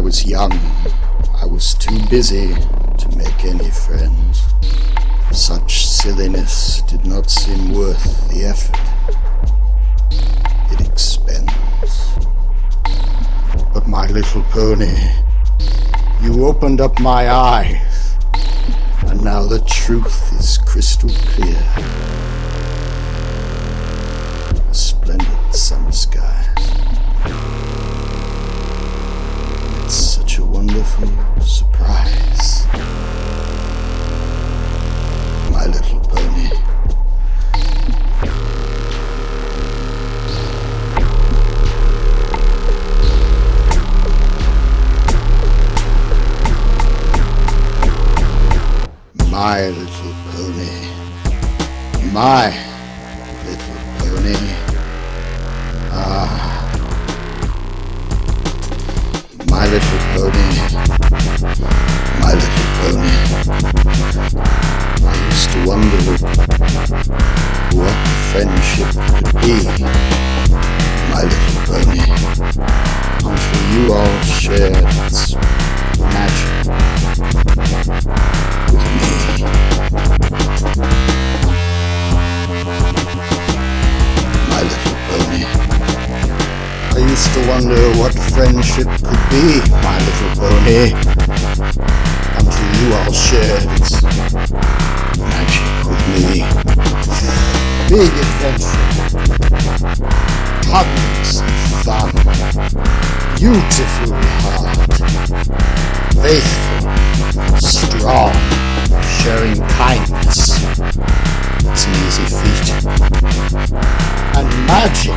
was young, I was too busy to make any friends. Such silliness did not seem worth the effort it expends. But my little pony, you opened up my eyes, and now the truth is crystal clear. Splendid summer skies. It's such a wonderful surprise. My little pony. My little pony. My little pony. My little pony. My little pony. I used to wonder what friendship could be, my little pony, until you all shared its magic with me. My little pony. I used to wonder what friendship could be, my little pony, until you all shared its magic with me. Big adventure, tons of fun, beautiful heart, faithful, strong, sharing kindness. It's an easy feat. And magic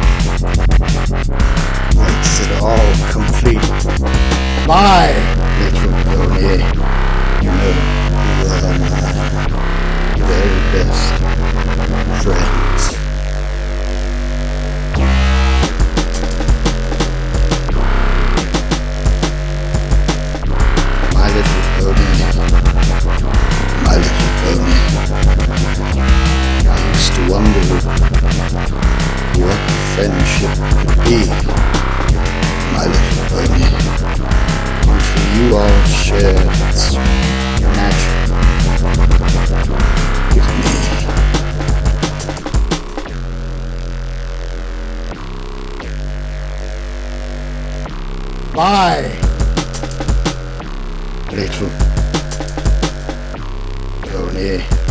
makes it all complete. My little pony, you know you are my very best friends. My little pony, my little pony. I used to wonder what friendship could be, my little pony, until you all shared its magic with me. My little pony.